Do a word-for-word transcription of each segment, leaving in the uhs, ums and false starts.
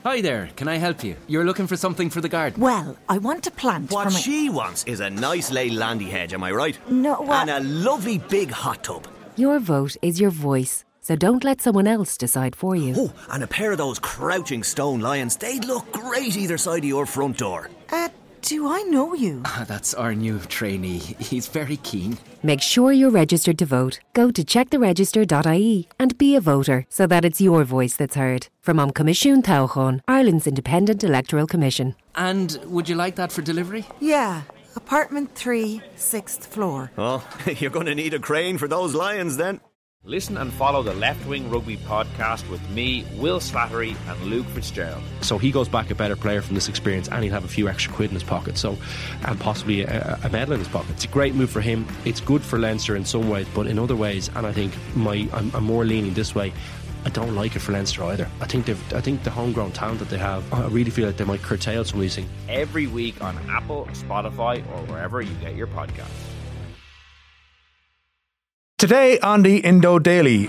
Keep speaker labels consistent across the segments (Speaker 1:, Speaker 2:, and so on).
Speaker 1: Hi there, can I help you? You're looking for something for the garden?
Speaker 2: Well, I want to plant
Speaker 3: What
Speaker 2: for my...
Speaker 3: she wants is a nice lay landy hedge, am I right?
Speaker 2: No, what?
Speaker 3: And a lovely big hot tub.
Speaker 4: Your vote is your voice, so don't let someone else decide for you.
Speaker 3: Oh, and a pair of those crouching stone lions. They'd look great either side of your front door.
Speaker 2: Uh, do I know you?
Speaker 1: Ah, that's our new trainee. He's very keen.
Speaker 4: Make sure you're registered to vote. Go to check the register dot I E and be a voter so that it's your voice that's heard. From Am Comisiún Tauchán, Ireland's Independent Electoral Commission.
Speaker 1: And would you like that for delivery?
Speaker 2: Yeah, apartment three, sixth floor.
Speaker 3: Oh, you're going to need a crane for those lions then.
Speaker 5: Listen and follow the Left Wing Rugby podcast with me, Will Slattery and Luke Fitzgerald.
Speaker 6: So he goes back a better player from this experience, and he'll have a few extra quid in his pocket, so and possibly a, a medal in his pocket. It's a great move for him. It's good for Leinster in some ways, but in other ways, and I think my I'm, I'm more leaning this way, I don't like it for Leinster either. I think they've I think the homegrown talent that they have, I really feel like they might curtail some of these things.
Speaker 5: Every week on Apple, Spotify or wherever you get your podcasts.
Speaker 7: Today on the Indo Daily,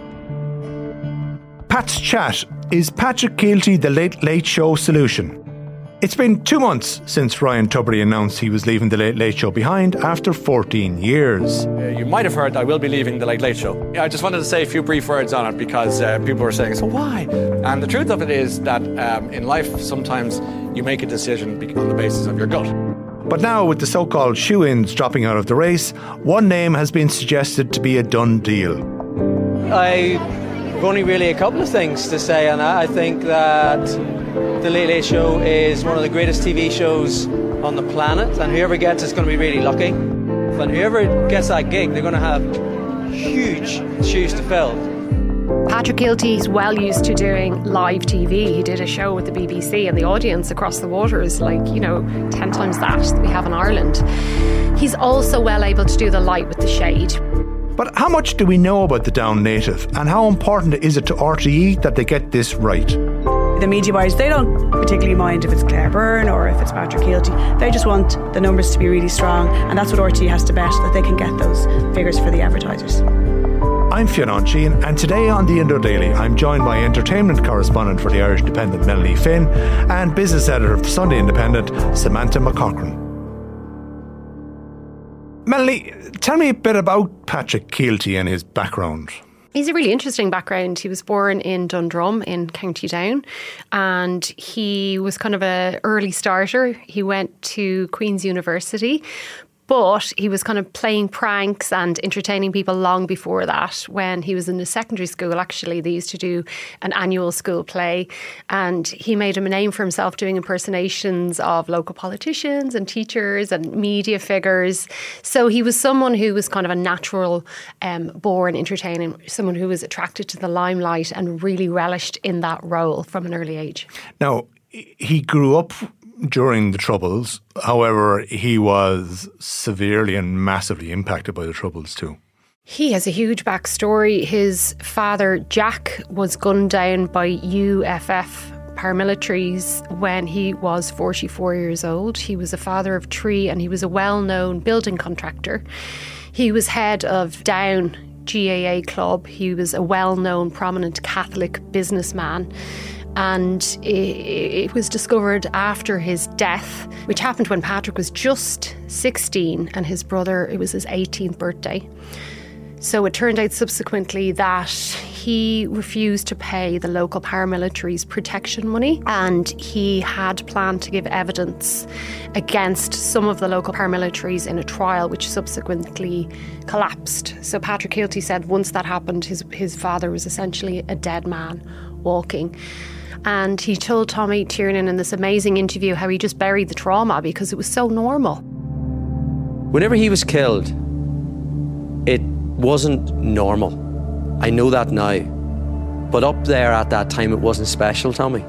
Speaker 7: Pat's chat. Is Patrick Keelty the Late Late Show solution? It's been two months since Ryan Tubridy announced he was leaving the Late Late Show behind after fourteen years.
Speaker 8: Uh, you might have heard I will be leaving the Late Late Show. I just wanted to say a few brief words on it because uh, people were saying, so why? And the truth of it is that um, in life sometimes you make a decision on the basis of your gut.
Speaker 7: But now, with the so-called shoe-ins dropping out of the race, one name has been suggested to be a done deal.
Speaker 9: I've only really a couple of things to say on that. I think that The Late Late Show is one of the greatest T V shows on the planet, and whoever gets it's going to be really lucky. And whoever gets that gig, they're going to have huge shoes to fill.
Speaker 10: Patrick Keelty is well used to doing live T V. He did a show with the B B C, and the audience across the water is like, you know, ten times that that we have in Ireland. He's also well able to do the light with the shade.
Speaker 7: But how much do we know about the Down native, and how important is it to R T E that they get this right?
Speaker 11: The media buyers, they don't particularly mind if it's Claire Byrne or if it's Patrick Keelty. They just want the numbers to be really strong, and that's what R T E has to bet, that they can get those figures for the advertisers.
Speaker 7: I'm Fionn Sheehan, and today on the Indo Daily I'm joined by entertainment correspondent for the Irish Independent Melanie Finn and business editor of the Sunday Independent Samantha McCaughrean. Melanie, tell me a bit about Patrick Keelty and his background.
Speaker 10: He's a really interesting background. He was born in Dundrum in County Down, and he was kind of an early starter. He went to Queen's University, but he was kind of playing pranks and entertaining people long before that. When he was in the secondary school, actually, they used to do an annual school play, and he made him a name for himself doing impersonations of local politicians and teachers and media figures. So he was someone who was kind of a natural um, born entertainer, someone who was attracted to the limelight and really relished in that role from an early age.
Speaker 7: Now, he grew up during the Troubles. However, he was severely and massively impacted by the Troubles too.
Speaker 10: He has a huge backstory. His father, Jack, was gunned down by U F F paramilitaries when he was forty-four years old. He was a father of three, and he was a well-known building contractor. He was head of Down G A A Club. He was a well-known, prominent Catholic businessman. And it was discovered after his death, which happened when Patrick was just sixteen, and his brother, it was his eighteenth birthday. So it turned out subsequently that he refused to pay the local paramilitaries protection money, and he had planned to give evidence against some of the local paramilitaries in a trial which subsequently collapsed. So Patrick Keelty said once that happened, his, his father was essentially a dead man walking. And he told Tommy Tiernan in this amazing interview how he just buried the trauma because it was so normal.
Speaker 9: Whenever he was killed, it wasn't normal. I know that now. But up there at that time, it wasn't special, Tommy.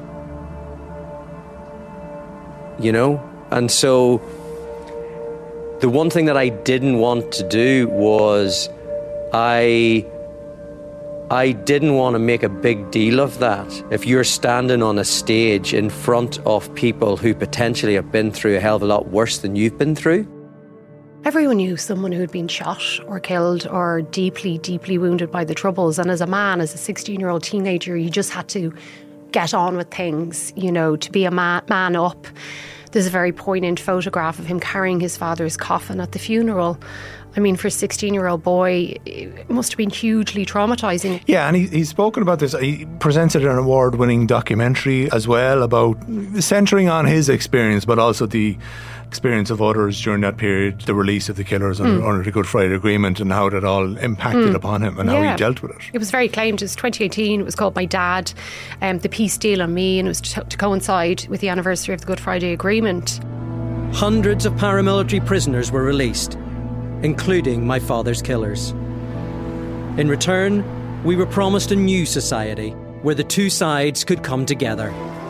Speaker 9: You know? And so the one thing that I didn't want to do was I... I didn't want to make a big deal of that. If you're standing on a stage in front of people who potentially have been through a hell of a lot worse than you've been through.
Speaker 10: Everyone knew someone who had been shot or killed or deeply, deeply wounded by the Troubles. And as a man, as a sixteen-year-old teenager, you just had to get on with things, you know, to be a man, man up. There's a very poignant photograph of him carrying his father's coffin at the funeral. I mean, for a sixteen-year-old boy, it must have been hugely traumatising.
Speaker 7: Yeah, and he, he's spoken about this. He presented an award-winning documentary as well about centering on his experience, but also the experience of others during that period, the release of the killers under, mm. under the Good Friday Agreement, and how that all impacted mm. upon him and yeah. how he dealt with it.
Speaker 10: It was very acclaimed. It was twenty eighteen. It was called My Dad, um, The Peace Deal on Me, and it was to, to coincide with the anniversary of the Good Friday Agreement.
Speaker 12: Hundreds of paramilitary prisoners were released, including my father's killers. In return, we were promised a new society where the two sides could come together.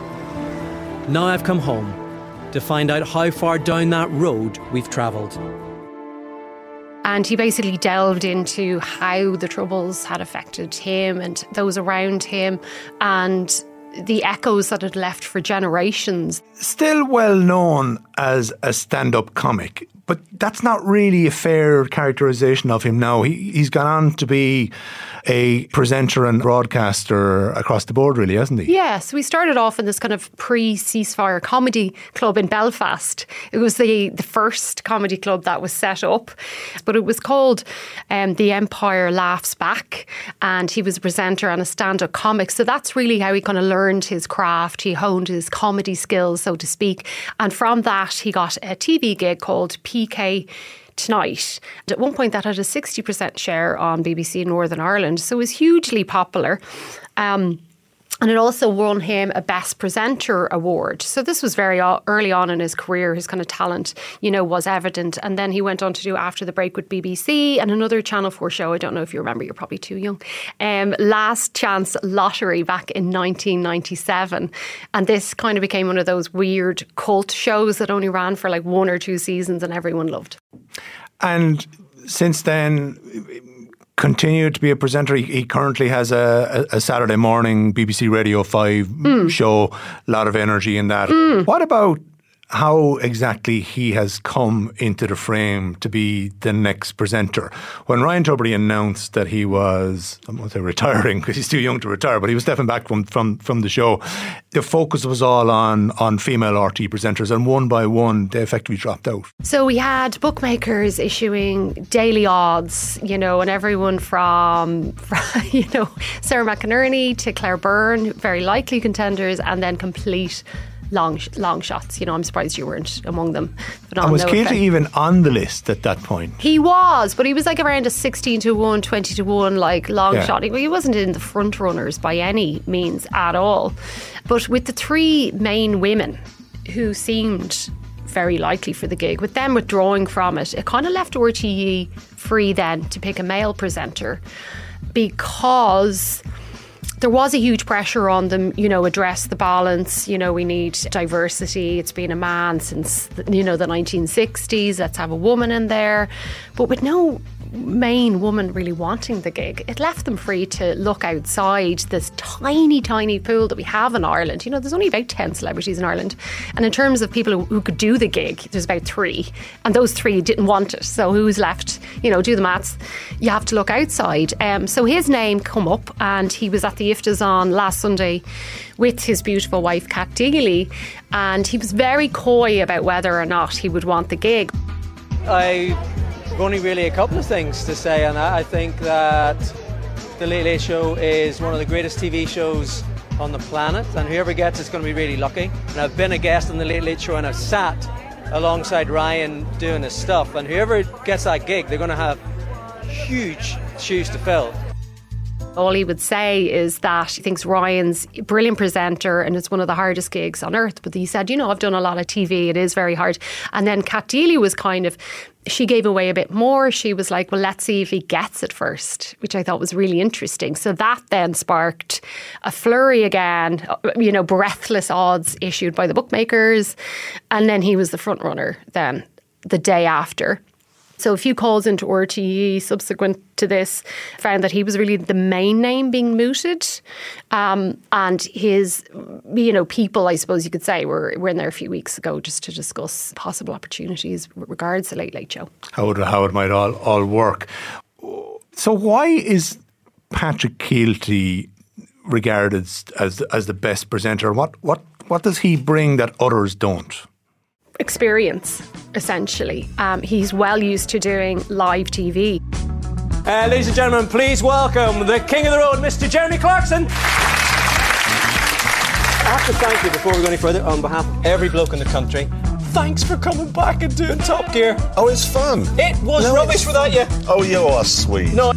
Speaker 12: Now I've come home to find out how far down that road we've travelled.
Speaker 10: And he basically delved into how the Troubles had affected him and those around him, and the echoes that it left for generations.
Speaker 7: Still well known as a stand-up comic, but that's not really a fair characterisation of him now. He, he's gone on to be a presenter and broadcaster across the board, really, hasn't he?
Speaker 10: Yes, we started off in this kind of pre-ceasefire comedy club in Belfast. It was the, the first comedy club that was set up, but it was called um, The Empire Laughs Back, and he was a presenter and a stand-up comic. So that's really how he kind of learned his craft. He honed his comedy skills, so to speak. And from that, he got a T V gig called P K Tonight. At one point that had a sixty percent share on B B C Northern Ireland, so it was hugely popular. Um, and it also won him a Best Presenter award. So this was very early on in his career. His kind of talent, you know, was evident. And then he went on to do After the Break with B B C and another Channel four show. I don't know if you remember, you're probably too young. Um, Last Chance Lottery back in nineteen ninety-seven. And this kind of became one of those weird cult shows that only ran for like one or two seasons and everyone loved.
Speaker 7: And since then, continued to be a presenter. He, he currently has a, a, a Saturday morning B B C Radio five mm. show, a lot of energy in that. Mm. What about how exactly he has come into the frame to be the next presenter? When Ryan Tubridy announced that he was, I won't say retiring because he's too young to retire, but he was stepping back from, from, from the show, the focus was all on, on female R T presenters, and one by one they effectively dropped out.
Speaker 10: So we had bookmakers issuing daily odds, you know, and everyone from, from you know, Sarah McInerney to Claire Byrne, very likely contenders, and then complete long long shots. You know, I'm surprised you weren't among them. But
Speaker 7: and was Keelty even on the list at that point?
Speaker 10: He was, but he was like around a sixteen to one, twenty to one, like long yeah. shot. He wasn't in the front runners by any means at all. But with the three main women who seemed very likely for the gig, with them withdrawing from it, it kind of left R T E free then to pick a male presenter, because there was a huge pressure on them, you know, address the balance, you know, we need diversity. It's been a man since, you know, the nineteen sixties. Let's have a woman in there. But with no main woman really wanting the gig, it left them free to look outside this tiny, tiny pool that we have in Ireland. You know, there's only about ten celebrities in Ireland. And in terms of people who, who could do the gig, there's about three. And those three didn't want it. So who's left? You know, do the maths. You have to look outside. Um, so his name come up, and he was at the I F T As on last Sunday with his beautiful wife, Kat Deely. And he was very coy about whether or not he would want the gig.
Speaker 13: I I've only really a couple of things to say on that. I think that The Late Late Show is one of the greatest T V shows on the planet, and whoever gets it's going to be really lucky. And I've been a guest on The Late Late Show, and I've sat alongside Ryan doing his stuff, and whoever gets that gig, they're going to have huge shoes to fill.
Speaker 10: All he would say is that he thinks Ryan's a brilliant presenter and it's one of the hardest gigs on earth. But he said, you know, I've done a lot of T V. It is very hard. And then Kat Deely was kind of, she gave away a bit more. She was like, well, let's see if he gets it first, which I thought was really interesting. So that then sparked a flurry again, you know, breathless odds issued by the bookmakers. And then he was the front runner then the day after. So a few calls into R T E subsequent to this found that he was really the main name being mooted. Um, and his, you know, people, I suppose you could say, were, were in there a few weeks ago just to discuss possible opportunities with regards to Late Late Show.
Speaker 7: How it, how it might all, all work. So why is Patrick Keelty regarded as as the best presenter. What what what does he bring that others don't?
Speaker 10: Experience, essentially. Um, he's well used to doing live T V.
Speaker 13: Uh, ladies and gentlemen, please welcome the king of the road, Mister Jeremy Clarkson. I have to thank you, before we go any further, on behalf of every bloke in the country. Thanks for coming back and doing Top Gear.
Speaker 14: Oh, it's fun.
Speaker 13: It was
Speaker 14: no,
Speaker 13: rubbish without you.
Speaker 14: Oh, you are sweet.
Speaker 13: No.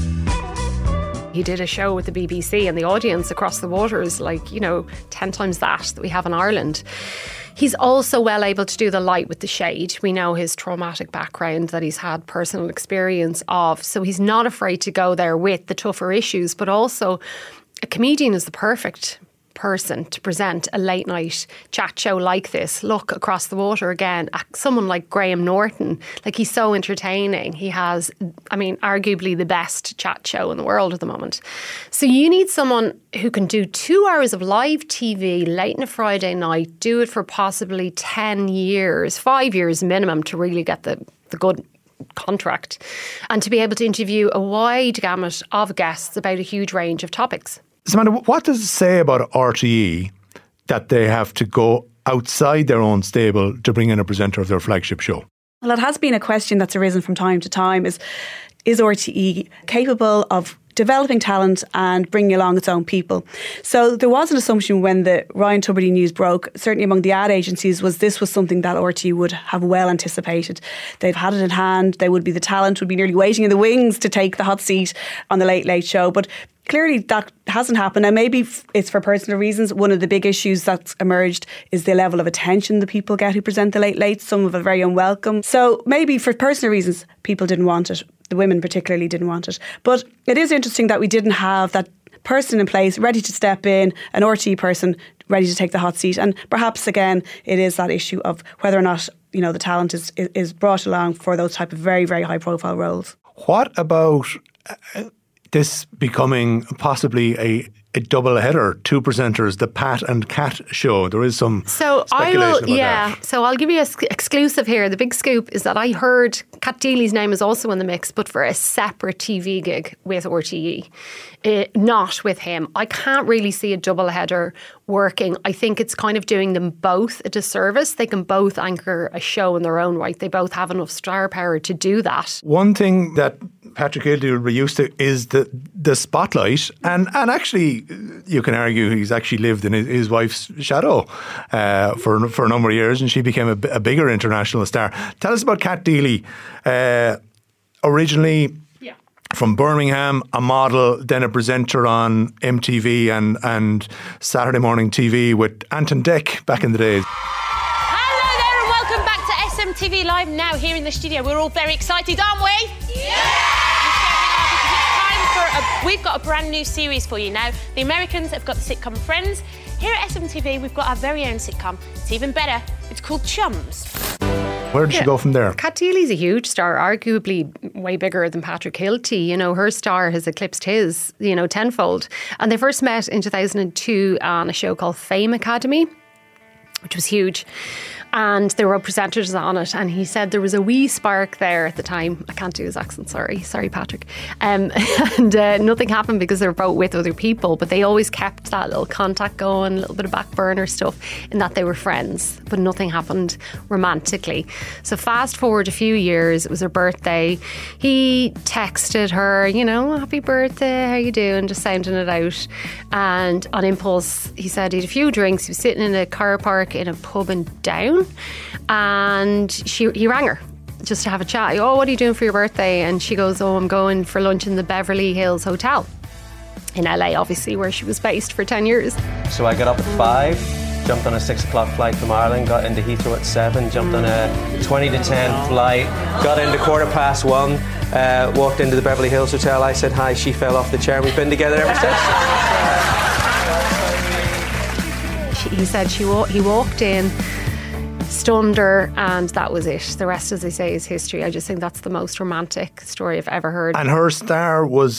Speaker 10: He did a show with the B B C, and the audience across the water is like, you know, ten times that that we have in Ireland. He's also well able to do the light with the shade. We know his traumatic background that he's had personal experience of. So he's not afraid to go there with the tougher issues, but also a comedian is the perfect person to present a late night chat show like this. Look across the water again at someone like Graham Norton. Like, he's so entertaining. He has, I mean, arguably the best chat show in the world at the moment. So you need someone who can do two hours of live T V late on a Friday night, do it for possibly ten years, five years minimum to really get the, the good contract, and to be able to interview a wide gamut of guests about a huge range of topics.
Speaker 7: Samantha, what does it say about R T E that they have to go outside their own stable to bring in a presenter of their flagship show?
Speaker 11: Well, it has been a question that's arisen from time to time, is, is R T E capable of developing talent and bringing along its own people? So there was an assumption when the Ryan Tubridy news broke, certainly among the ad agencies, was this was something that R T E would have well anticipated. They've had it in hand. They would be, the talent would be nearly waiting in the wings to take the hot seat on the Late Late Show. But clearly that hasn't happened, and maybe it's for personal reasons. One of the big issues that's emerged is the level of attention the people get who present the Late Late. Some of it very unwelcome. So maybe for personal reasons, people didn't want it. The women particularly didn't want it. But it is interesting that we didn't have that person in place ready to step in, an R T E person ready to take the hot seat. And perhaps, again, it is that issue of whether or not, you know, the talent is, is brought along for those type of very, very high profile roles.
Speaker 7: What about Uh, this becoming possibly a, a double header, two presenters, the Pat and Cat show? There is some
Speaker 10: so
Speaker 7: speculation
Speaker 10: I will,
Speaker 7: about
Speaker 10: yeah.
Speaker 7: that.
Speaker 10: So I'll give you an exclusive here. The big scoop is that I heard Cat Deely's name is also in the mix, but for a separate T V gig with R T E, uh, not with him. I can't really see a double header working. I think it's kind of doing them both a disservice. They can both anchor a show in their own right. They both have enough star power to do that.
Speaker 7: One thing that Patrick Healy will be used to is the the spotlight, and and actually you can argue he's actually lived in his, his wife's shadow uh, for for a number of years, and she became a, a bigger international star. Tell us about Cat Deely. Uh, originally yeah. from Birmingham, a model, then a presenter on M T V and and Saturday morning T V with Anton Deck back in the days.
Speaker 15: Hello there, and welcome back to S M T V Live now here in the studio. We're all very excited, aren't we? Yeah! A, we've got a brand new series for you now. The Americans have got the sitcom Friends. Here at S M T V, we've got our very own sitcom. It's even better. It's called Chums.
Speaker 7: Where did
Speaker 10: yeah.
Speaker 7: she go from there?
Speaker 10: Cat Deely's a huge star, arguably way bigger than Patrick Hilty. You know, her star has eclipsed his, you know, tenfold. And they first met in two thousand two on a show called Fame Academy, which was huge. And there were presenters on it, and he said there was a wee spark there at the time. I can't do his accent, sorry. Sorry, Patrick. Um, and uh, nothing happened because they were both with other people, but they always kept that little contact going, a little bit of back burner stuff, in that they were friends, but nothing happened romantically. So fast forward a few years, it was her birthday. He texted her, you know, happy birthday, how you doing? Just sounding it out. And on impulse, he said he had a few drinks. He was sitting in a car park in a pub in Down. And she he rang her just to have a chat. Oh, what are you doing for your birthday? And she goes, oh, I'm going for lunch in the Beverly Hills Hotel in L A, obviously, where she was based for ten years.
Speaker 13: So I got up at five, jumped on a six o'clock flight from Ireland, got into Heathrow at seven, jumped on a twenty to ten flight, got into quarter past one, uh, walked into the Beverly Hills Hotel. I said hi, she fell off the chair, and we've been together ever since.
Speaker 10: She, he said she wa- he walked in, stunned her, and that was it. The rest, as they say, is history. I just think that's the most romantic story I've ever heard.
Speaker 7: And her star was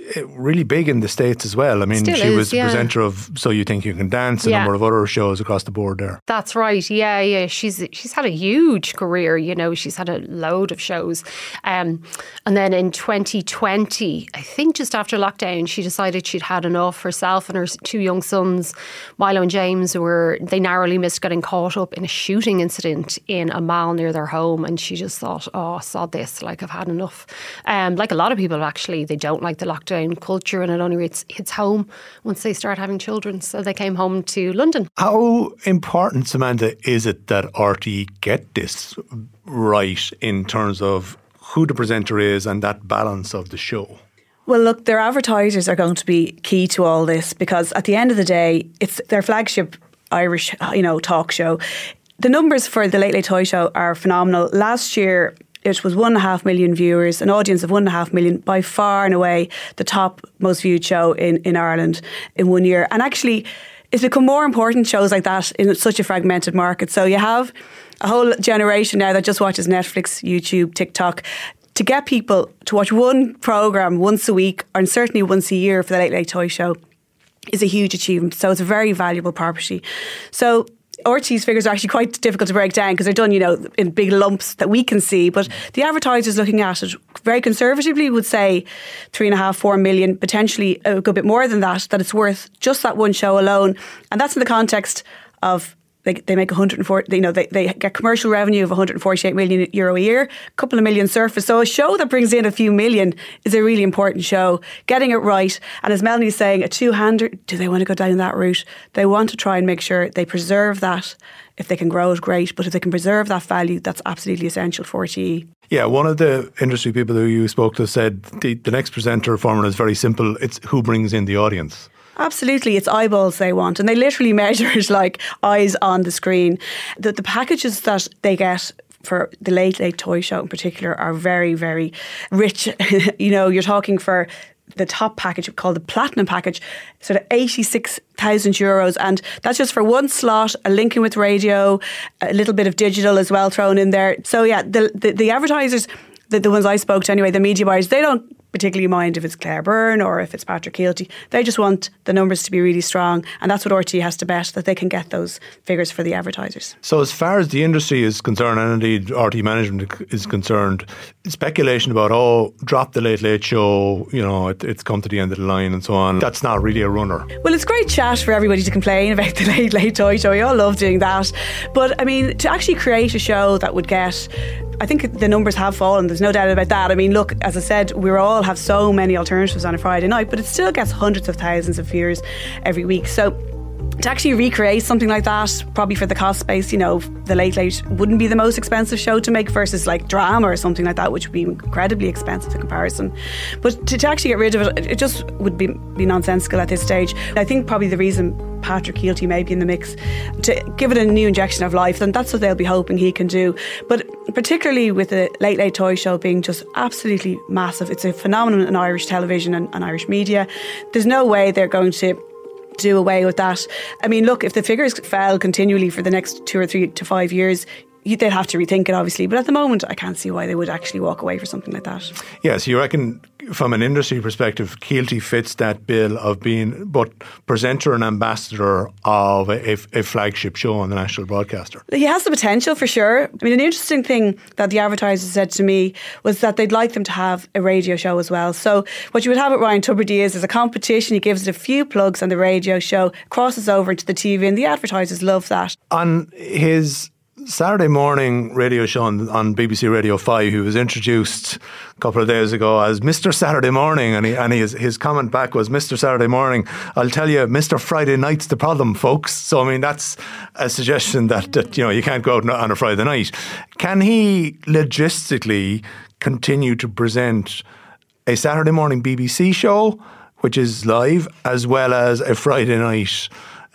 Speaker 7: really big in the States as well. I mean,
Speaker 10: Still
Speaker 7: she
Speaker 10: is,
Speaker 7: was the
Speaker 10: yeah.
Speaker 7: presenter of So You Think You Can Dance, a
Speaker 10: Yeah.
Speaker 7: number of other shows across the board there.
Speaker 10: That's right. Yeah, yeah. She's she's had a huge career. You know, she's had a load of shows. Um, and then in twenty twenty, I think just after lockdown, she decided she'd had enough. Herself and her two young sons, Milo and James, were they narrowly missed getting caught up in a shooting incident in a mall near their home, and she just thought, "Oh, sod this! Like I've had enough." Um, like a lot of people, actually, they don't like the lockdown culture, and it only hits, hits home once they start having children. So they came home to London.
Speaker 7: How important, Samantha, is it that R T E get this right in terms of who the presenter is and that balance of the show?
Speaker 11: Well, look, their advertisers are going to be key to all this, because at the end of the day, it's their flagship Irish, you know, talk show. The numbers for the Late Late Toy Show are phenomenal. Last year, it was one and a half million viewers, an audience of one and a half million, by far and away the top most viewed show in, in Ireland in one year. And actually, it's become more important, shows like that, in such a fragmented market. So you have a whole generation now that just watches Netflix, YouTube, TikTok. To get people to watch one programme once a week, and certainly once a year for the Late Late Toy Show, is a huge achievement. So it's a very valuable property. So R T E's figures are actually quite difficult to break down because they're done, you know, in big lumps that we can see. But the advertisers looking at it very conservatively would say three and a half, four million, potentially a good bit more than that, that it's worth just that one show alone. And that's in the context of They, they make one hundred forty, you know, they, they get commercial revenue of one hundred forty-eight million euro a year, a couple of million surface. So a show that brings in a few million is a really important show. Getting it right, and as Melanie's saying, a two-hander, do they want to go down that route? They want to try and make sure they preserve that. If they can grow it, great. But if they can preserve that value, that's absolutely essential for R T E.
Speaker 7: Yeah, one of the industry people who you spoke to said the, the next presenter formula is very simple. It's who brings in the audience.
Speaker 11: Absolutely, it's eyeballs they want, and they literally measure it like eyes on the screen. The, the packages that they get for the Late Late Toy Show in particular are very, very rich. You know, you're talking for the top package called the Platinum package, sort of eighty-six thousand euros, and that's just for one slot, a linking with radio, a little bit of digital as well thrown in there. So yeah, the the, the advertisers, the, the ones I spoke to anyway, the media buyers, they don't particularly mind if it's Claire Byrne or if it's Patrick Keelty. They just want the numbers to be really strong, and that's what R T E has to bet, that they can get those figures for the advertisers.
Speaker 7: So as far as the industry is concerned, and indeed R T E management is concerned, speculation about, oh, drop the Late Late Show, you know, it, it's come to the end of the line and so on, that's not really a runner.
Speaker 11: Well, it's great chat for everybody to complain about the Late Late Toy Show. We all love doing that. But, I mean, to actually create a show that would get... I think the numbers have fallen, there's no doubt about that. I mean, look, as I said, we all have so many alternatives on a Friday night, but it still gets hundreds of thousands of viewers every week. So to actually recreate something like that, probably for the cost space, you know, the Late Late wouldn't be the most expensive show to make versus like drama or something like that, which would be incredibly expensive in comparison. But to, to actually get rid of it, it just would be, be nonsensical at this stage. I think probably the reason Patrick Keelty may be in the mix to give it a new injection of life, then that's what they'll be hoping he can do. But particularly with the Late Late Toy Show being just absolutely massive, it's a phenomenon in Irish television and, and Irish media. There's no way they're going to do away with that. I mean, look, if the figures fell continually for the next two or three to five years, they'd have to rethink it, obviously. But at the moment, I can't see why they would actually walk away for something like that.
Speaker 7: Yeah, so you reckon from an industry perspective, Keelty fits that bill of being both presenter and ambassador of a, a flagship show on the national broadcaster?
Speaker 11: He has the potential for sure. I mean, an interesting thing that the advertisers said to me was that they'd like them to have a radio show as well. So what you would have at Ryan Tubridy is there's a competition. He gives it a few plugs on the radio show, crosses over into the T V, and the advertisers love that.
Speaker 7: On his Saturday morning radio show on, on B B C Radio five, he was introduced a couple of days ago as Mister Saturday Morning, and, he, and his, his comment back was, Mister Saturday Morning, I'll tell you, Mister Friday Night's the problem, folks. So, I mean, that's a suggestion that, that you know, you can't go out on a Friday night. Can he logistically continue to present a Saturday morning B B C show, which is live, as well as a Friday night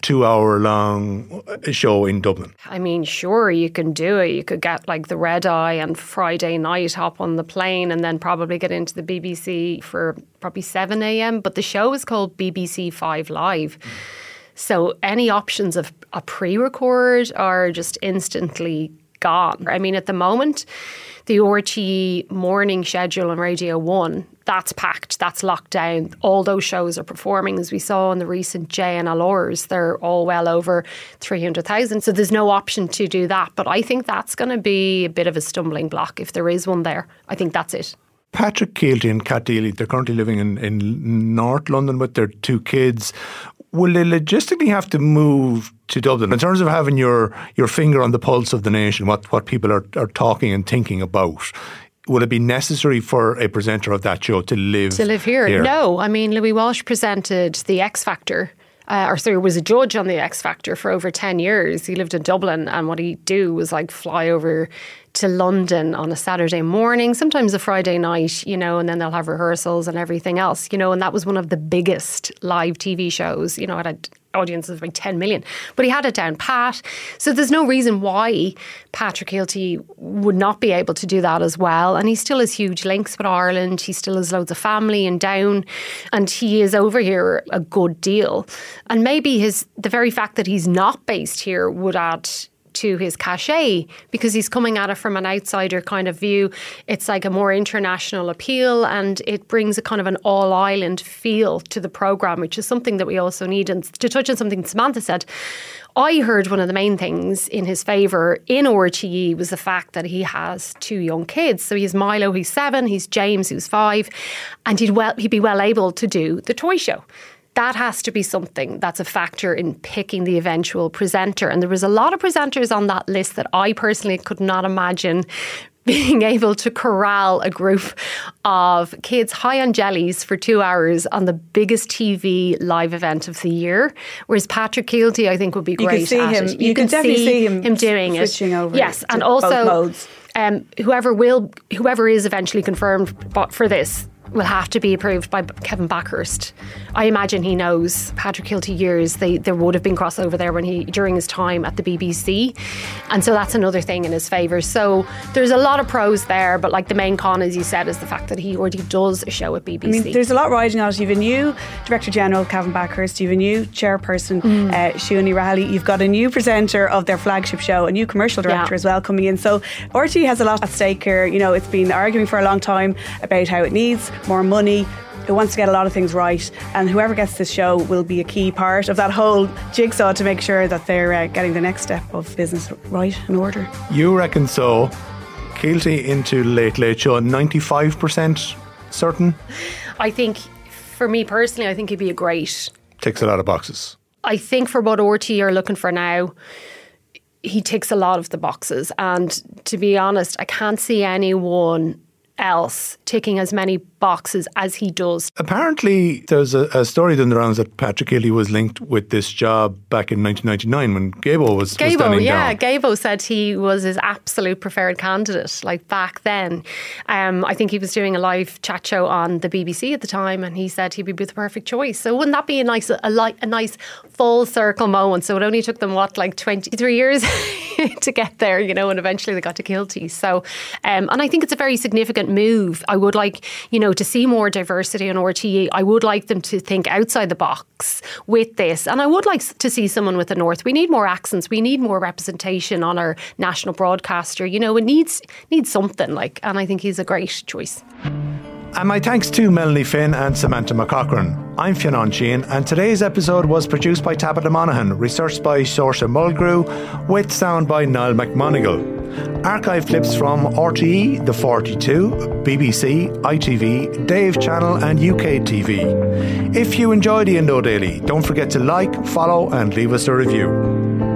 Speaker 7: two-hour-long show in Dublin?
Speaker 10: I mean, sure, you can do it. You could get like the red eye and Friday night, hop on the plane, and then probably get into the B B C for probably seven a.m. But the show is called B B C Five Live. So any options of a pre-record are just instantly gone. I mean, at the moment, the R T E morning schedule on Radio one, that's packed, that's locked down. All those shows are performing, as we saw in the recent J N L Rs. They're all well over three hundred thousand. So there's no option to do that. But I think that's going to be a bit of a stumbling block if there is one there. I think that's it.
Speaker 7: Patrick Keelty and Kat Deely, they're currently living in, in North London with their two kids. Will they logistically have to move to Dublin? In terms of having your, your finger on the pulse of the nation, what, what people are, are talking and thinking about, will it be necessary for a presenter of that show to live
Speaker 10: To live here?
Speaker 7: here?
Speaker 10: No. I mean, Louis Walsh presented The X Factor. Uh, or sorry, was a judge on The X Factor for over ten years. He lived in Dublin, and what he'd do was like fly over to London on a Saturday morning, sometimes a Friday night, you know, and then they'll have rehearsals and everything else, you know, and that was one of the biggest live T V shows, you know, it had audiences of like ten million, but he had it down pat. So there's no reason why Patrick Keelty would not be able to do that as well. And he still has huge links with Ireland. He still has loads of family in Down, and he is over here a good deal. And maybe his the very fact that he's not based here would add to his cachet, because he's coming at it from an outsider kind of view. It's like a more international appeal, and it brings a kind of an all-island feel to the programme, which is something that we also need. And to touch on something Samantha said, I heard one of the main things in his favour in R T E was the fact that he has two young kids. So he's Milo, who's seven, he's James, who's five, and he'd well he'd be well able to do the toy show. That has to be something that's a factor in picking the eventual presenter. And there was a lot of presenters on that list that I personally could not imagine being able to corral a group of kids high on jellies for two hours on the biggest T V live event of the year. Whereas Patrick Keelty, I think, would be great.
Speaker 11: You can see
Speaker 10: at
Speaker 11: him.
Speaker 10: it.
Speaker 11: You, you can definitely see, see him,
Speaker 10: him doing
Speaker 11: switching
Speaker 10: it.
Speaker 11: Switching over.
Speaker 10: Yes, and
Speaker 11: both
Speaker 10: also
Speaker 11: modes.
Speaker 10: Um, whoever will, whoever is eventually confirmed for this will have to be approved by Kevin Backhurst. I imagine he knows Patrick Keelty years. They, there would have been crossover there when he during his time at the B B C, and so that's another thing in his favour. So there's a lot of pros there, but like the main con, as you said, is the fact that he already does a show at B B C.
Speaker 11: I mean, there's a lot riding on it. You've a new Director General, Kevin Backhurst. You've a new chairperson, mm. uh, Siúnni Rahilly. You've got a new presenter of their flagship show, a new commercial director yeah. as well coming in. So R T E has a lot at stake here. You know, it's been arguing for a long time about how it needs more money. It wants to get a lot of things right, and whoever gets this show will be a key part of that whole jigsaw to make sure that they're uh, getting the next step of business right and order.
Speaker 7: You reckon so? Keelty into Late Late Show, ninety-five percent certain?
Speaker 10: I think, for me personally, I think he'd be a great...
Speaker 7: Ticks a lot of boxes.
Speaker 10: I think for what R T E are looking for now, he ticks a lot of the boxes, and to be honest, I can't see anyone else ticking as many boxes as he does.
Speaker 7: Apparently there's a, a story done the rounds that Patrick Keelty was linked with this job back in nineteen ninety-nine when Gabo was,
Speaker 10: Gabo,
Speaker 7: was standing
Speaker 10: yeah,
Speaker 7: down.
Speaker 10: Gabo said he was his absolute preferred candidate, like back then. Um, I think he was doing a live chat show on the B B C at the time, and he said he'd be the perfect choice. So wouldn't that be a nice, a, a, a nice full circle moment? So it only took them, what, like twenty-three years to get there, you know, and eventually they got to Keelty. So, um, and I think it's a very significant move. I would like, you know, to see more diversity on R T E. I would like them to think outside the box with this, and I would like to see someone with the North. We need more accents. We need more representation on our national broadcaster. You know, it needs needs something like, and I think he's a great choice.
Speaker 7: And my thanks to Melanie Finn and Samantha McCaughrean. I'm Fionn Sheehan, and today's episode was produced by Tabitha Monaghan, researched by Saoirse Mulgrew, with sound by Niall McMonigal. Archive clips from R T E, The forty-two, B B C, I T V, Dave Channel and U K T V. If you enjoy the Indo Daily, don't forget to like, follow and leave us a review.